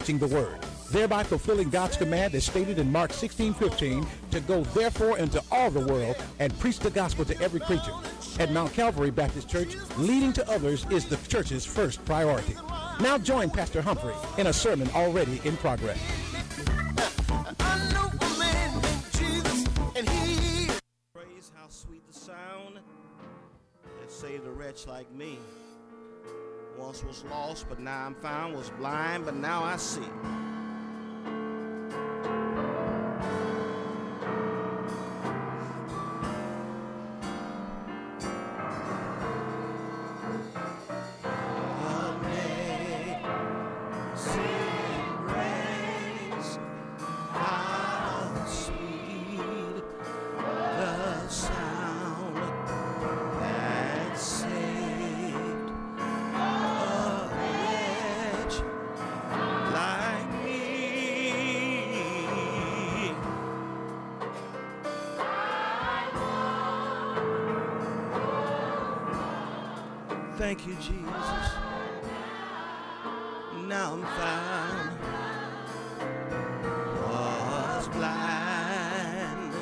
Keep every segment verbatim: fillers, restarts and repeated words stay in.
the word, thereby fulfilling God's command as stated in Mark sixteen fifteen, to go therefore into all the world and preach the gospel to every creature. At Mount Calvary Baptist Church, leading to others is the church's first priority. Now join Pastor Humphrey in a sermon already in progress. I know a man named Jesus, and he Praise, how sweet the sound that saved a wretch like me. Once was lost, but now I'm found, was blind, but now I see. Thank you, Jesus. Now I'm found. Was blind.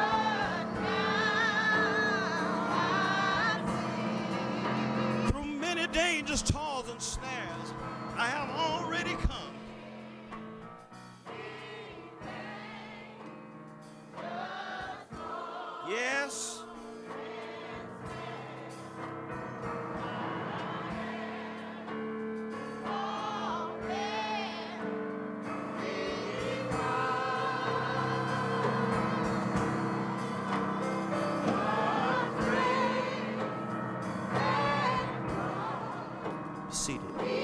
Through many dangers, toils, and snares, I have already come. Yes. Seated.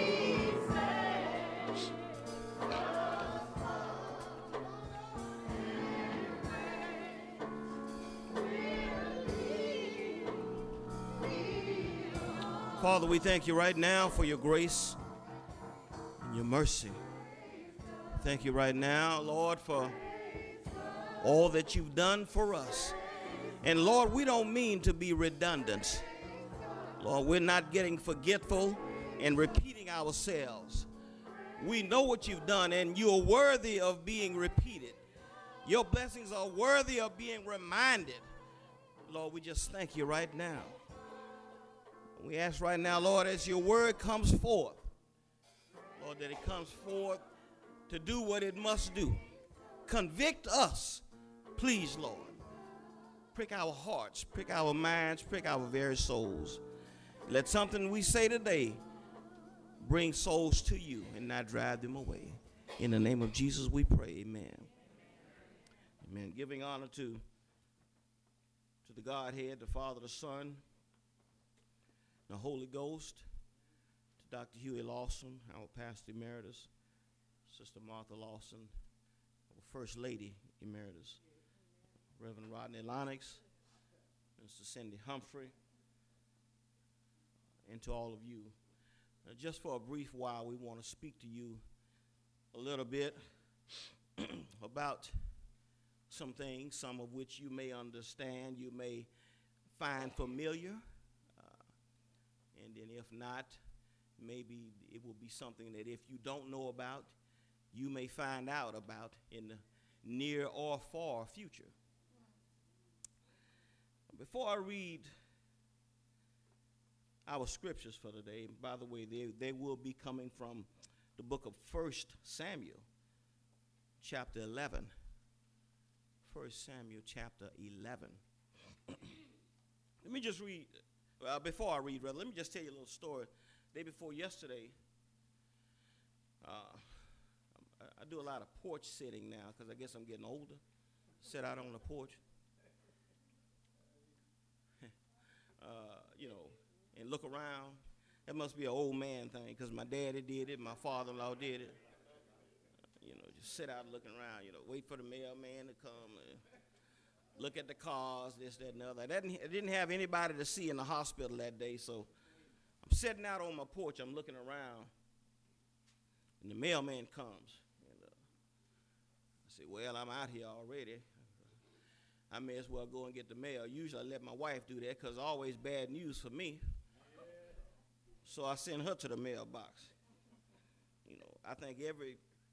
Father, we thank you right now for your grace and your mercy. Thank you right now, Lord, for all that you've done for us. And Lord, we don't mean to be redundant. Lord, we're not getting forgetful and repeating ourselves. We know what you've done, and you're worthy of being repeated. Your blessings are worthy of being reminded. Lord, we just thank you right now. We ask right now, Lord, as your word comes forth, Lord, that it comes forth to do what it must do. Convict us, please, Lord. Prick our hearts, prick our minds, prick our very souls. Let something we say today bring souls to you and not drive them away. In the name of Jesus we pray, amen. Amen. Giving honor to, to the Godhead, the Father, the Son, the Holy Ghost, to Doctor Huey Lawson, our Pastor Emeritus, Sister Martha Lawson, our First Lady Emeritus, Reverend Rodney Lennox, Mister Cindy Humphrey, and to all of you. Uh, just for a brief while, we want to speak to you a little bit about some things, some of which you may understand, you may find familiar, uh, and then if not, maybe it will be something that if you don't know about, you may find out about in the near or far future. Before I read our scriptures for today, by the way, they, they will be coming from the book of First Samuel, chapter eleven. First Samuel, chapter eleven. Let me just read, uh, before I read, rather, let me just tell you a little story. Day before yesterday, uh, I, I do a lot of porch sitting now because I guess I'm getting older. Sit out on the porch. uh, you know, and look around. That must be an old man thing because my daddy did it, my father-in-law did it. Uh, you know, just sit out looking around, you know, wait for the mailman to come and look at the cars, this, that, and the other. I didn't, I didn't have anybody to see in the hospital that day, so I'm sitting out on my porch, I'm looking around, and the mailman comes. And uh, I say, well, I'm out here already. I may as well go and get the mail. Usually I let my wife do that because always bad news for me. So I send her to the mailbox. You know, I think every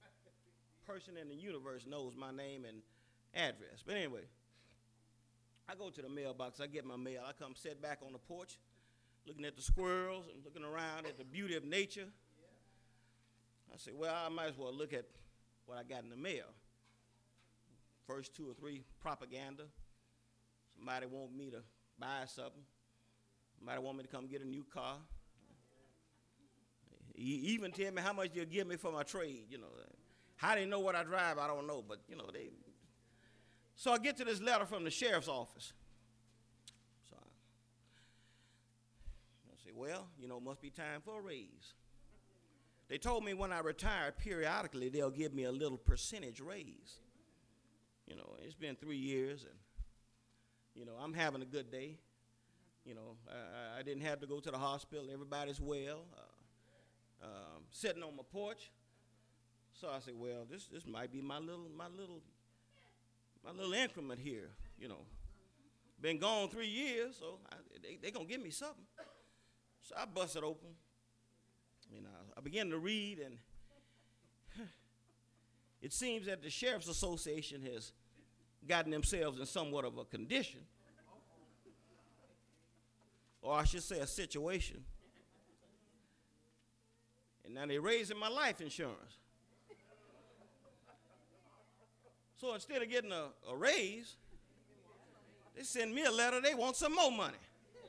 person in the universe knows my name and address. But anyway, I go to the mailbox, I get my mail, I come sit back on the porch, looking at the squirrels and looking around at the beauty of nature. I say, well, I might as well look at what I got in the mail. First two or three, propaganda. Somebody want me to buy something. Somebody want me to come get a new car. He even tell me how much you'll give me for my trade, you know. How they know what I drive, I don't know, but, you know, they. So I get to this letter from the sheriff's office. So I, I say, well, you know, must be time for a raise. They told me when I retire, periodically, they'll give me a little percentage raise. You know, it's been three years, and, you know, I'm having a good day. You know, I, I didn't have to go to the hospital. Everybody's well. Uh, um, sitting on my porch. So I said, well, this this might be my little my little my little increment here. You know, been gone three years, so I, they they gonna give me something. So I bust it open. You know, I began to read, and it seems that the Sheriff's Association has gotten themselves in somewhat of a condition, or I should say a situation. And now they're raising my life insurance. So instead of getting a, a raise, they send me a letter, they want some more money.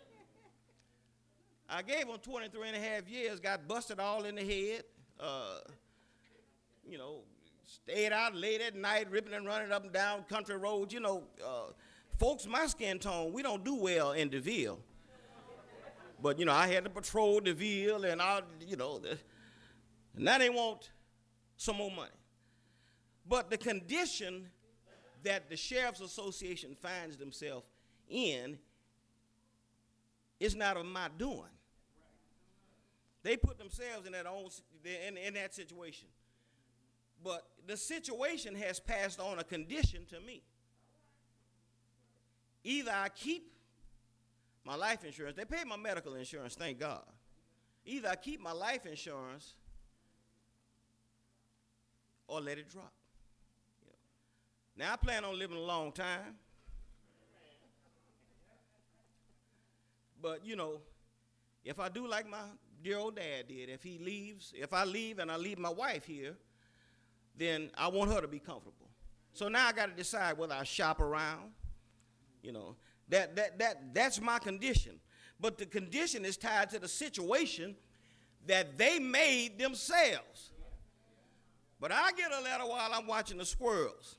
I gave them twenty-three and a half years, got busted all in the head, uh, you know, stayed out late at night, ripping and running up and down country roads. You know, uh, folks my skin tone, we don't do well in DeVille. But, you know, I had to patrol DeVille, and I, you know, the, now they want some more money. But the condition that the Sheriff's Association finds themselves in is not of my doing. They put themselves in that, own, in, in that situation. But the situation has passed on a condition to me. Either I keep my life insurance, they pay my medical insurance, thank God. Either I keep my life insurance or let it drop. You know. Now I plan on living a long time. But, you know, if I do like my dear old dad did, if he leaves, if I leave and I leave my wife here, then I want her to be comfortable. So now I got to decide whether I shop around. You know, that, that, that, that's my condition. But the condition is tied to the situation that they made themselves. But I get a letter while I'm watching the squirrels.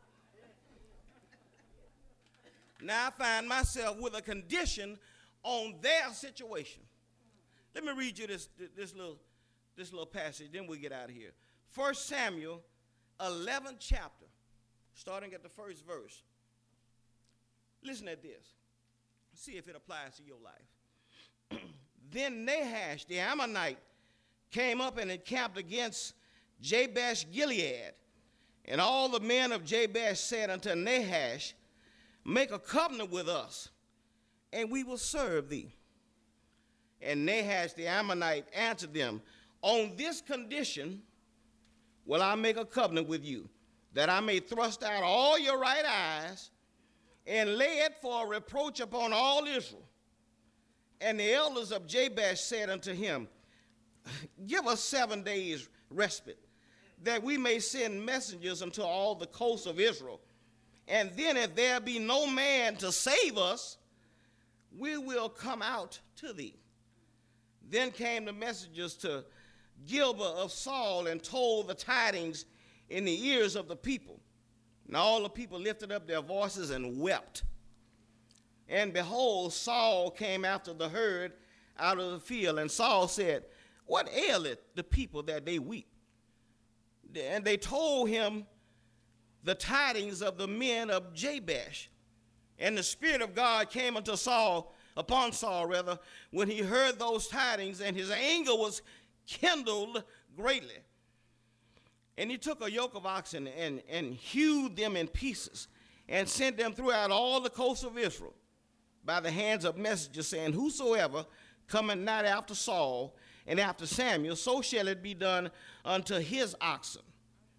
Now I find myself with a condition on their situation. Let me read you this, this, little, this little passage, then we'll get out of here. First Samuel, eleventh chapter, starting at the first verse. Listen at this. See if it applies to your life. Then Nahash, the Ammonite, came up and encamped against Jabesh Gilead. And all the men of Jabesh said unto Nahash, make a covenant with us, and we will serve thee. And Nahash the Ammonite answered them, on this condition will I make a covenant with you, that I may thrust out all your right eyes and lay it for a reproach upon all Israel. And the elders of Jabesh said unto him, give us seven days respite, that we may send messengers unto all the coasts of Israel. And then if there be no man to save us, we will come out to thee. Then came the messengers to Gilboa of Saul and told the tidings in the ears of the people. And all the people lifted up their voices and wept. And behold, Saul came after the herd out of the field. And Saul said, what aileth the people that they weep? And they told him the tidings of the men of Jabesh. And the Spirit of God came unto Saul, upon Saul rather, when he heard those tidings, and his anger was kindled greatly. And he took a yoke of oxen and, and hewed them in pieces, and sent them throughout all the coasts of Israel by the hands of messengers, saying, whosoever cometh not after Saul and after Samuel, so shall it be done unto his oxen.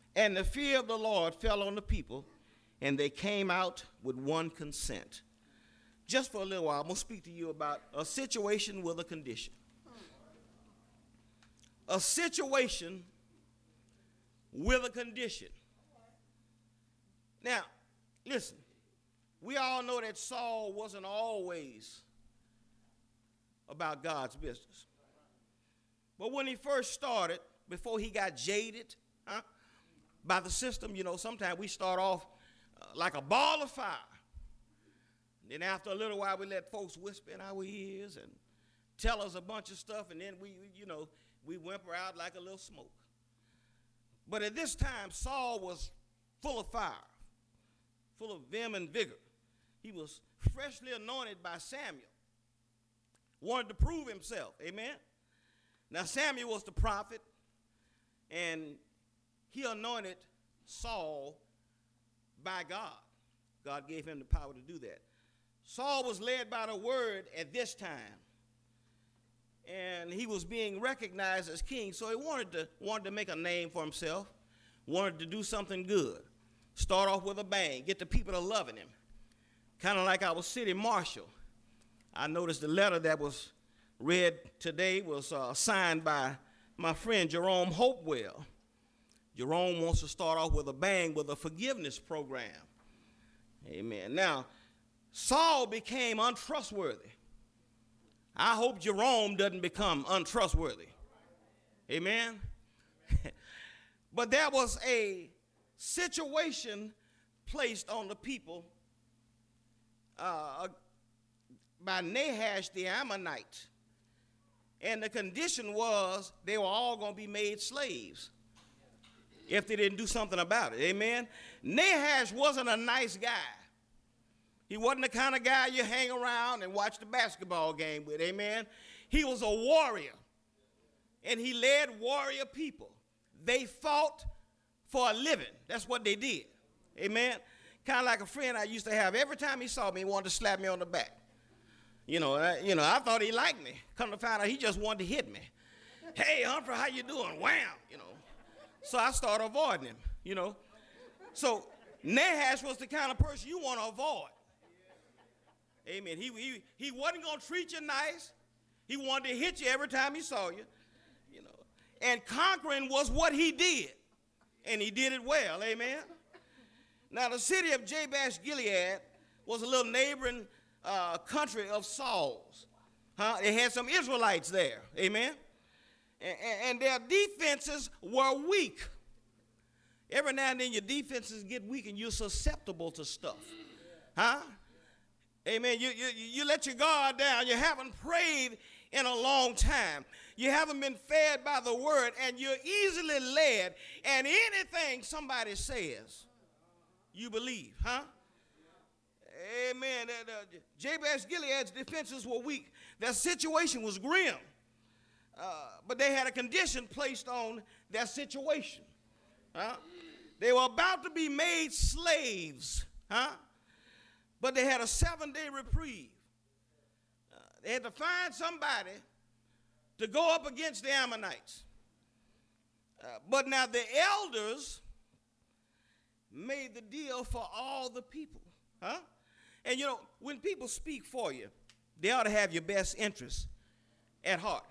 And the fear of the Lord fell on the people, and they came out with one consent. Just for a little while, I'm going to speak to you about a situation with a condition. A situation with a condition. Now, listen, we all know that Saul wasn't always about God's business. But when he first started, before he got jaded huh, by the system, you know, sometimes we start off uh, like a ball of fire. Then after a little while, we let folks whisper in our ears and tell us a bunch of stuff, and then we, you know, we whimper out like a little smoke. But at this time, Saul was full of fire, full of vim and vigor. He was freshly anointed by Samuel, wanted to prove himself, amen? Now, Samuel was the prophet, and he anointed Saul by God. God gave him the power to do that. Saul was led by the word at this time, and he was being recognized as king, so he wanted to, wanted to make a name for himself, wanted to do something good, start off with a bang, get the people to loving him, kind of like our city marshal. I noticed the letter that was read today was uh, signed by my friend Jerome Hopewell. Jerome wants to start off with a bang with a forgiveness program. Amen. Now, Saul became untrustworthy. I hope Jerome doesn't become untrustworthy. Amen. But there was a situation placed on the people uh, by Nahash the Ammonite. And the condition was they were all going to be made slaves if they didn't do something about it. Amen. Nahash wasn't a nice guy. He wasn't the kind of guy you hang around and watch the basketball game with, amen? He was a warrior, and he led warrior people. They fought for a living. That's what they did, amen? Kind of like a friend I used to have. Every time he saw me, he wanted to slap me on the back. You know, I, you know, I thought he liked me. Come to find out, he just wanted to hit me. Hey, Humphrey, how you doing? Wham, you know. So I started avoiding him, you know. So Nahash was the kind of person you want to avoid. Amen. He, he, he wasn't going to treat you nice. He wanted to hit you every time he saw you, you know. And conquering was what he did, and he did it well. Amen. Now, the city of Jabesh Gilead was a little neighboring uh, country of Saul's. Huh? They had some Israelites there. Amen. And, and their defenses were weak. Every now and then your defenses get weak and you're susceptible to stuff. Huh? Amen. You, you, you let your guard down. You haven't prayed in a long time. You haven't been fed by the word, and you're easily led. And anything somebody says, you believe. Huh? Amen. The, the, Jabesh Gilead's defenses were weak. Their situation was grim. Uh, but they had a condition placed on their situation. Huh? They were about to be made slaves. Huh? But they had a seven-day reprieve. Uh, they had to find somebody to go up against the Ammonites. Uh, but now the elders made the deal for all the people. Huh? And, you know, when people speak for you, they ought to have your best interests at heart.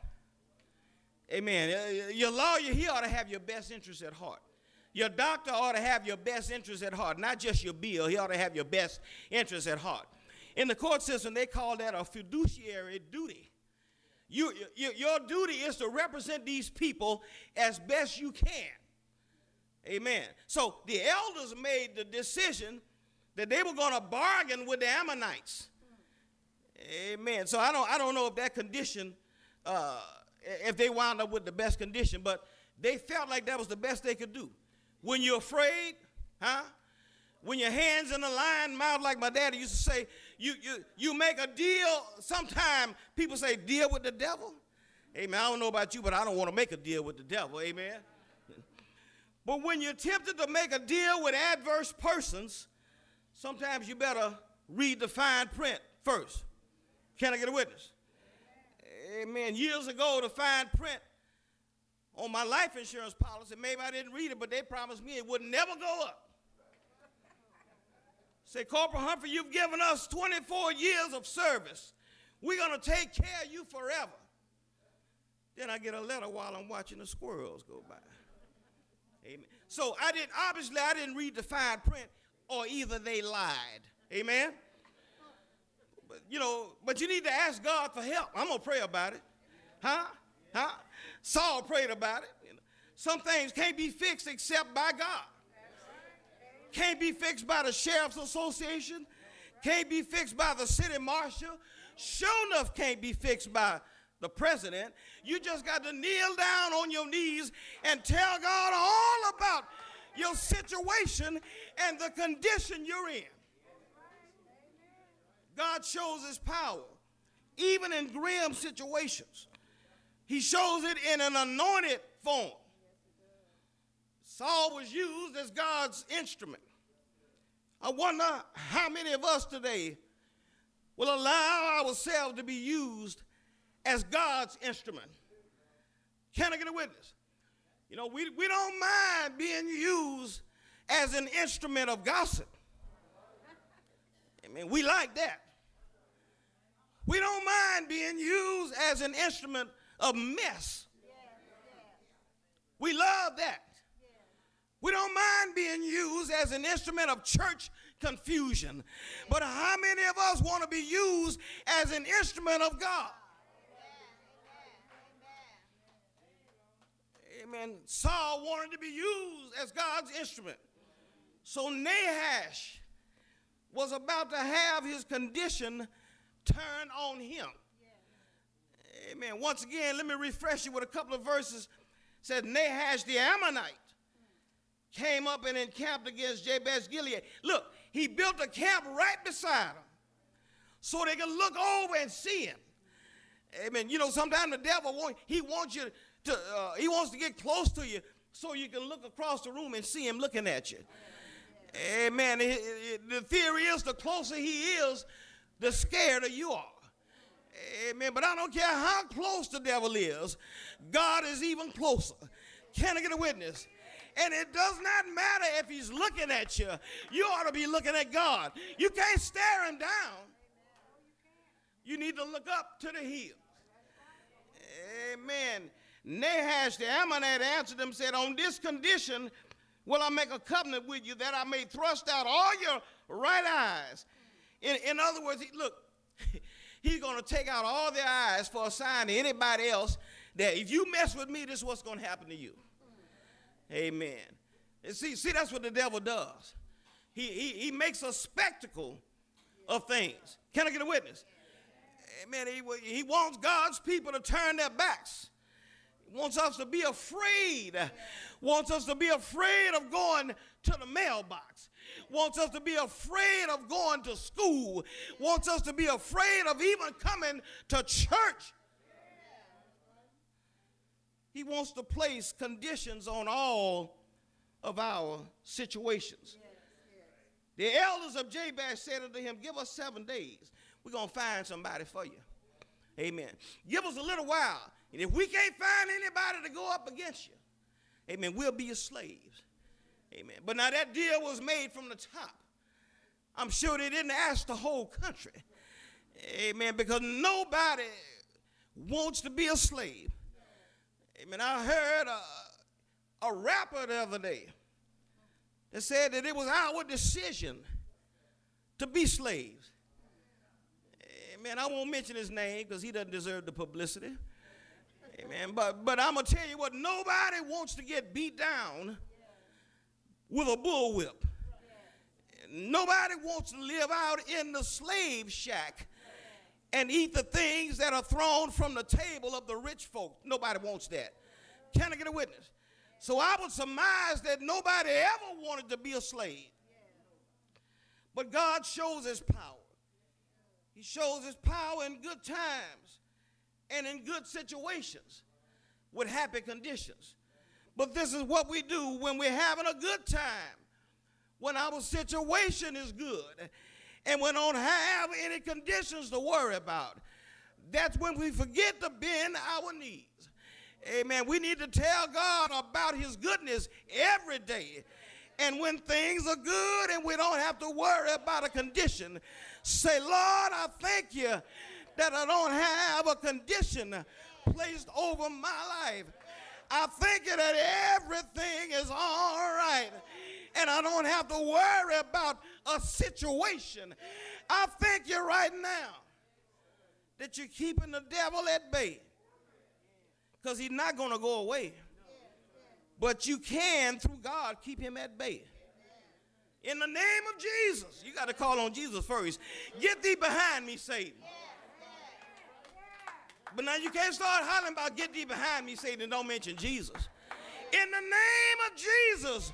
Amen. Uh, your lawyer, he ought to have your best interests at heart. Your doctor ought to have your best interests at heart, not just your bill. He ought to have your best interests at heart. In the court system, they call that a fiduciary duty. You, you, your duty is to represent these people as best you can. Amen. So the elders made the decision that they were going to bargain with the Ammonites. Amen. So I don't, I don't know if that condition, uh, if they wound up with the best condition, but they felt like that was the best they could do. When you're afraid, huh? When your hands in the lion mouth, like my daddy used to say, you, you, you make a deal. Sometimes people say, deal with the devil. Amen. I don't know about you, but I don't want to make a deal with the devil. Amen. But when you're tempted to make a deal with adverse persons, sometimes you better read the fine print first. Can I get a witness? Amen. Years ago, the fine print on my life insurance policy. Maybe I didn't read it, but they promised me it would never go up. Say, Corporal Humphrey, you've given us twenty-four years of service. We're going to take care of you forever. Then I get a letter while I'm watching the squirrels go by. Amen. So I didn't, obviously I didn't read the fine print, or either they lied. Amen. But, you know, but you need to ask God for help. I'm going to pray about it. Huh? Huh? Saul prayed about it. You know, some things can't be fixed except by God. Can't be fixed by the Sheriff's Association. Can't be fixed by the city marshal. Sure enough can't be fixed by the president. You just got to kneel down on your knees and tell God all about your situation and the condition you're in. God shows his power, even in grim situations. He shows it in an anointed form. Saul was used as God's instrument. I wonder how many of us today will allow ourselves to be used as God's instrument. Can I get a witness? You know, we, we don't mind being used as an instrument of gossip. I mean, we like that. We don't mind being used as an instrument of mess. We love that. We don't mind being used as an instrument of church confusion. But how many of us want to be used as an instrument of God? Amen. Saul wanted to be used as God's instrument. So Nahash was about to have his condition turn on him. Amen. Once again, let me refresh you with a couple of verses. It said Nahash the Ammonite came up and encamped against Jabesh Gilead. Look, he built a camp right beside him so they could look over and see him. Amen. You know, sometimes the devil want, he wants you to, uh, he wants to get close to you so you can look across the room and see him looking at you. Amen. It, it, the theory is the closer he is, the scarier you are. Amen. But I don't care how close the devil is, God is even closer. Can I get a witness? And it does not matter if he's looking at you. You ought to be looking at God. You can't stare him down. You need to look up to the hills. Amen. Nahash the Ammonite answered him and said, on this condition will I make a covenant with you, that I may thrust out all your right eyes. In, in other words, he, look, he's going to take out all their eyes for a sign to anybody else that if you mess with me, this is what's going to happen to you. Amen. And see, see, that's what the devil does. He, he, he makes a spectacle of things. Can I get a witness? Amen. He, he wants God's people to turn their backs. He wants us to be afraid. Wants us to be afraid of going to the mailbox. Wants us to be afraid of going to school. Wants us to be afraid of even coming to church. He wants to place conditions on all of our situations. The elders of Jabesh said unto him, give us seven days. We're going to find somebody for you. Amen. Give us a little while. And if we can't find anybody to go up against you, amen, we'll be your slaves. Amen. But now that deal was made from the top. I'm sure they didn't ask the whole country. Amen. Because nobody wants to be a slave. Amen. I heard a, a rapper the other day that said that it was our decision to be slaves. Amen. I won't mention his name because he doesn't deserve the publicity. Amen. But, but I'm going to tell you what, nobody wants to get beat down with a bullwhip. Nobody wants to live out in the slave shack and eat the things that are thrown from the table of the rich folk. Nobody wants that. Can I get a witness? So I would surmise that nobody ever wanted to be a slave. But God shows his power. He shows his power in good times and in good situations with happy conditions. But this is what we do when we're having a good time, when our situation is good, and we don't have any conditions to worry about. That's when we forget to bend our knees Amen. We need to tell God about his goodness every day. And when things are good and we don't have to worry about a condition, say, Lord, I thank you that I don't have a condition placed over my life. I thank you that everything is all right and I don't have to worry about a situation. I thank you right now that you're keeping the devil at bay, because he's not going to go away. But you can, through God, keep him at bay. In the name of Jesus. You got to call on Jesus first. Get thee behind me, Satan. But now you can't start hollering about get thee behind me, Satan, and don't mention Jesus. In the name of Jesus.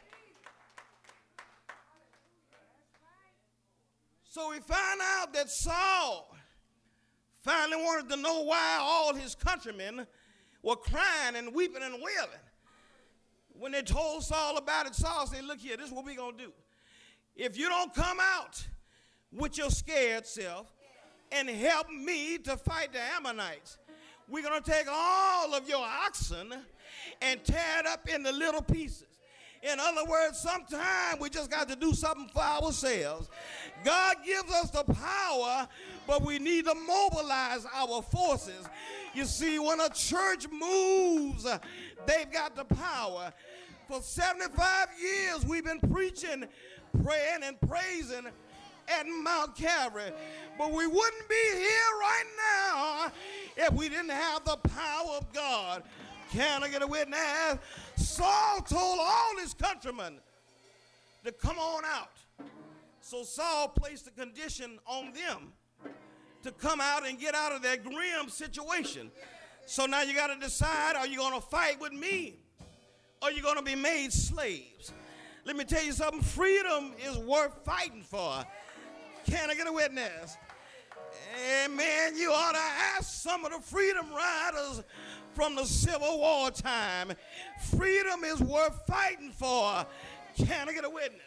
So we find out that Saul finally wanted to know why all his countrymen were crying and weeping and wailing. When they told Saul about it, Saul said, look here, this is what we're going to do. If you don't come out with your scared self and help me to fight the Ammonites, we're going to take all of your oxen and tear it up into little pieces. In other words, sometimes we just got to do something for ourselves. God gives us the power, but we need to mobilize our forces. You see, when a church moves, they've got the power. For seventy-five years, we've been preaching, praying, and praising at Mount Calvary. But we wouldn't be here right now if we didn't have the power of God. Can I get a witness? Saul told all his countrymen to come on out. So Saul placed a condition on them to come out and get out of that grim situation. So now you got to decide, are you going to fight with me? Or are you going to be made slaves? Let me tell you something. Freedom is worth fighting for. Can I get a witness? Amen. You ought to ask some of the freedom riders from the Civil War time. Freedom is worth fighting for. Can I get a witness?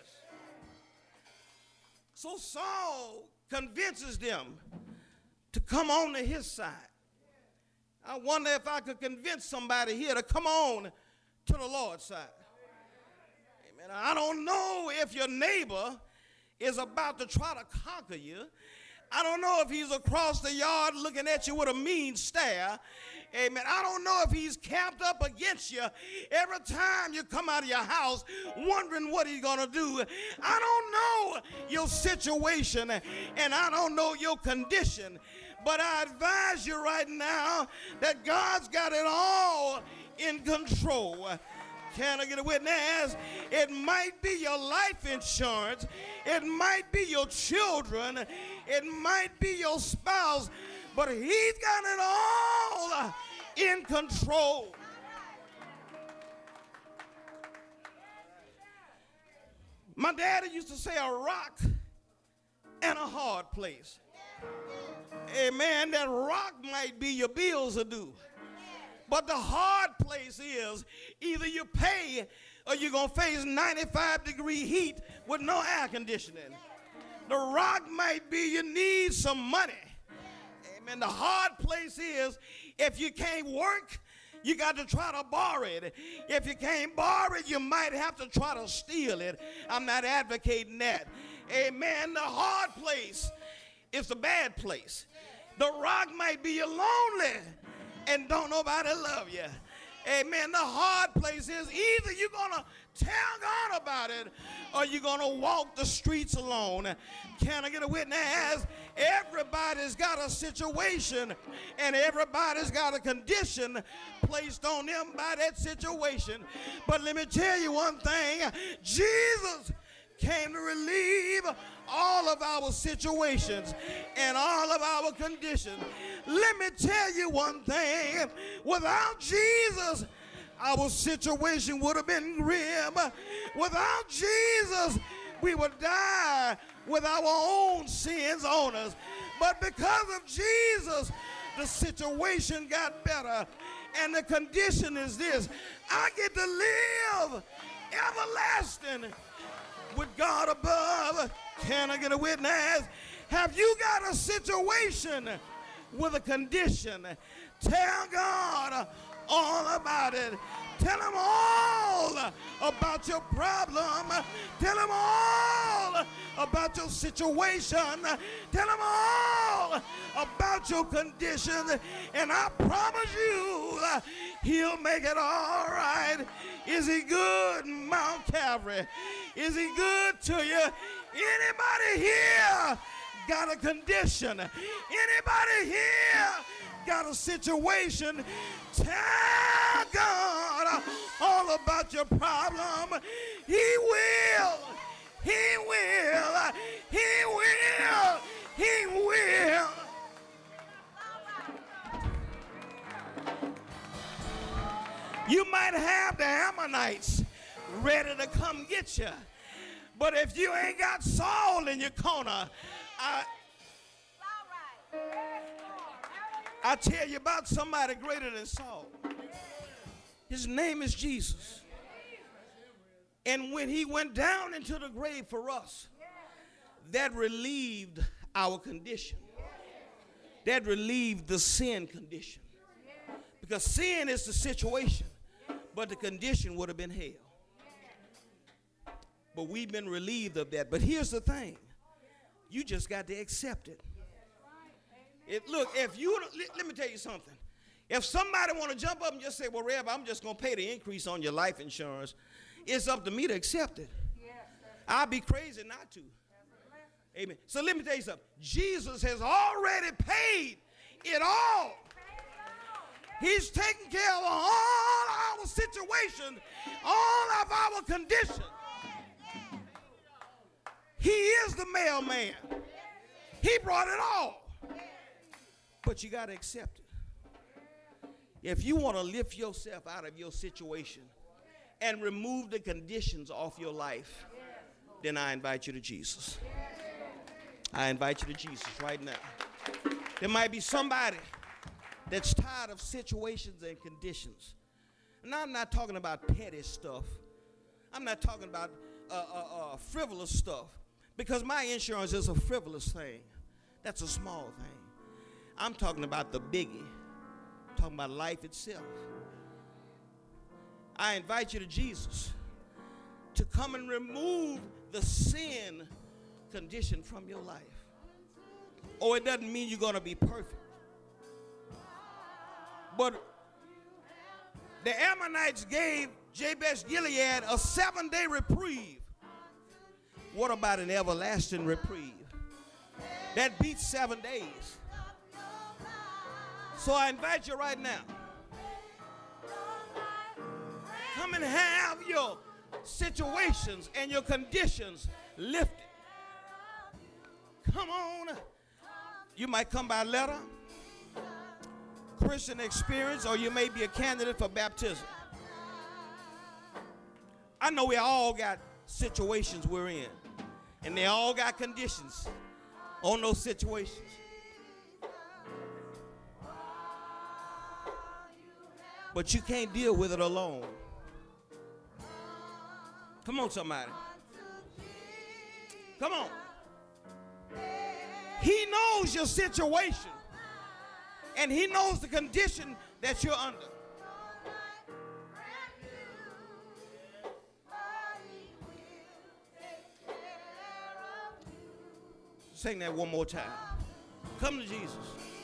So Saul convinces them to come on to his side. I wonder if I could convince somebody here to come on to the Lord's side. Amen. I don't know if your neighbor is about to try to conquer you. I don't know if he's across the yard looking at you with a mean stare. Amen. I don't know if he's camped up against you every time you come out of your house wondering what he's going to do. I don't know your situation and I don't know your condition. But I advise you right now that God's got it all in control. Can I get a witness? It might be your life insurance. It might be your children. It might be your spouse. But he's got it all in control. My daddy used to say a rock and a hard place. Amen. That rock might be your bills are due. But the hard place is either you pay or you're going to face ninety-five degree heat with no air conditioning. The rock might be you need some money. Amen. The hard place is if you can't work, you got to try to borrow it. If you can't borrow it, you might have to try to steal it. I'm not advocating that. Amen. The hard place is the bad place. The rock might be you lonely and don't nobody love you. Amen. The hard place is either you're going to tell God about it or you're going to walk the streets alone. Can I get a witness? Everybody's got a situation and everybody's got a condition placed on them by that situation. But let me tell you one thing. Jesus came to relieve all of our situations and all of our conditions. Let me tell you one thing. Without Jesus, our situation would have been grim. Without Jesus, we would die with our own sins on us. But because of Jesus, the situation got better. And the condition is this: I get to live everlasting with God above. Can I get a witness? Have you got a situation with a condition? Tell God all about it. Tell him all about your problem. Tell him all about your situation. Tell him all about your condition. And I promise you, he'll make it all right. Is he good, Mount Calvary? Is he good to you? Anybody here got a condition? Anybody here got a situation? Tell God all about your problem. He will. He will. He will. He will. You might have the Ammonites ready to come get you, but if you ain't got Saul in your corner, I, I tell you about somebody greater than Saul. His name is Jesus. And when he went down into the grave for us, that relieved our condition. That relieved the sin condition. Because sin is the situation, but the condition would have been hell. But we've been relieved of that. But here's the thing. You just got to accept it. If, look, if you, let, let me tell you something. If somebody want to jump up and just say, well, Reb, I'm just going to pay the increase on your life insurance, it's up to me to accept it. I'll be crazy not to. Amen. So let me tell you something. Jesus has already paid it all. He's taking care of all our situations, all of our conditions. He is the mailman. He brought it all. But you got to accept it. If you want to lift yourself out of your situation and remove the conditions off your life, then I invite you to Jesus. I invite you to Jesus right now. There might be somebody that's tired of situations and conditions. And I'm not talking about petty stuff. I'm not talking about uh, uh, uh, frivolous stuff, because my insurance is a frivolous thing. That's a small thing. I'm talking about the biggie. I'm talking about life itself. I invite you to Jesus to come and remove the sin condition from your life. Oh, it doesn't mean you're going to be perfect. But the Ammonites gave Jabesh Gilead a seven-day reprieve. What about an everlasting reprieve? That beats seven days. So I invite you right now. Come and have your situations and your conditions lifted. Come on. You might come by letter, Christian experience, or you may be a candidate for baptism. I know we all got situations we're in, and they all got conditions on those situations. But you can't deal with it alone. Come on, somebody. Come on. He knows your situation, and he knows the condition that you're under. Sing that one more time. Come to Jesus.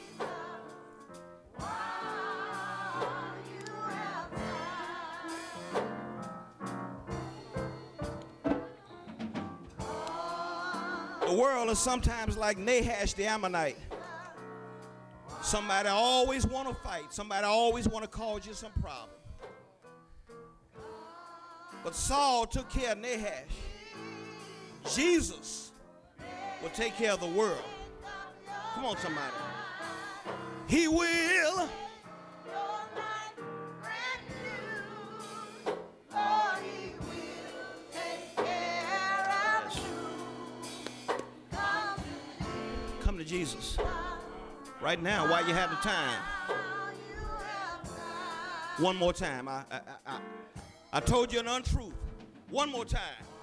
The world is sometimes like Nahash the Ammonite. Somebody always want to fight. Somebody always want to cause you some problem. But Saul took care of Nahash. Jesus will take care of the world. Come on, somebody. He will. Come to Jesus right now while you have the time. One more time. I, I, I, I told you an untruth. One more time.